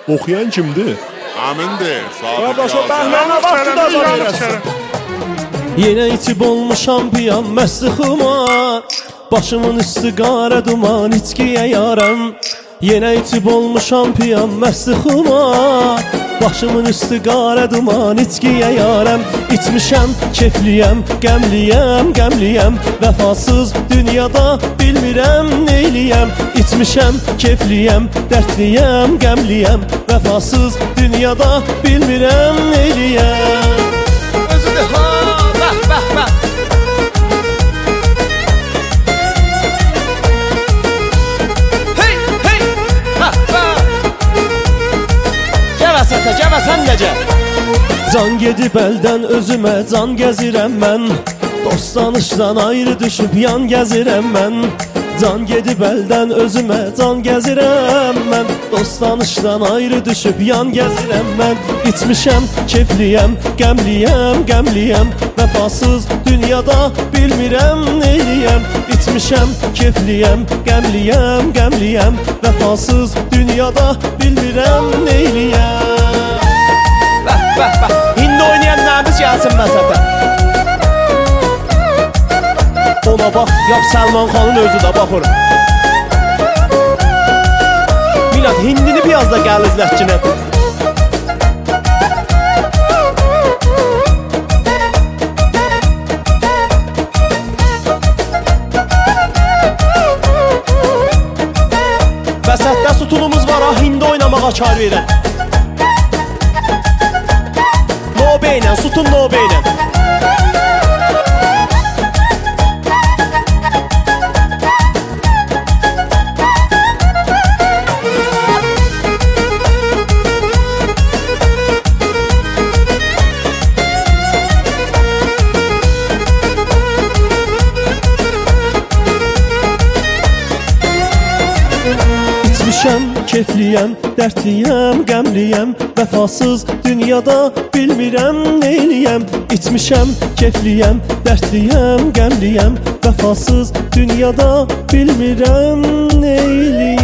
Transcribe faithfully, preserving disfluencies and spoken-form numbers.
Oxuyan kimdir? Amindir. Qardaş, o bəhlənə vaxtı da zor. Yenə içib olmuşam piyan məsti xumar, başımın üstü qara duman içkiyə yaram. Yenə içib olmuşam piyan məsti xumar, başımın üstü qara duman içkiyə yaram. İçmişəm, kefliyəm, qəmliyəm, qəmliyəm, vəfasız dünyada bilmirəm neyliyəm. İçmişəm, kefliyəm, dərdliyəm, qəmliyəm, vəfasız dünyada bilmirəm neyliyəm. Özüdür ha, bəh, bəh, bəh. Hey, hey, bəh, bəh. Gəvəsətə, gəvəsən necə? Can gedib əldən özümə can gəzirəm mən, dost tanışdan ayrı düşüb yan gəzirəm mən. Can gedib əldən özümə can gəzirəm mən, dost tanışdan ayrı düşüb yan gəzirəm mən. İçmişəm, kefliyəm, qəmliyəm, qəmliyəm, vəfasız dünyada bilmirəm neyliyəm. İçmişəm, kefliyəm, qəmliyəm, qəmliyəm, vəfasız dünyada bilmirəm neyliyəm. Bəh, bəh, bəh. İndi oynayan nəmiz gəlsin məsətə. Ona bax, yap Səlman xanın özü də baxır. Milad, hindini biraz da gəl izlətçinə. Vəsətdə sütunumuz var ha, hindi oynamağa kar verən. Növbə ilə, sütun növbə ilə. İçmişəm, kefliyəm, dərdliyəm, qəmliyəm, vəfasız dünyada bilmirəm neyliyəm. İçmişəm, kefliyəm, dərdliyəm, qəmliyəm, vəfasız dünyada bilmirəm neyliyəm.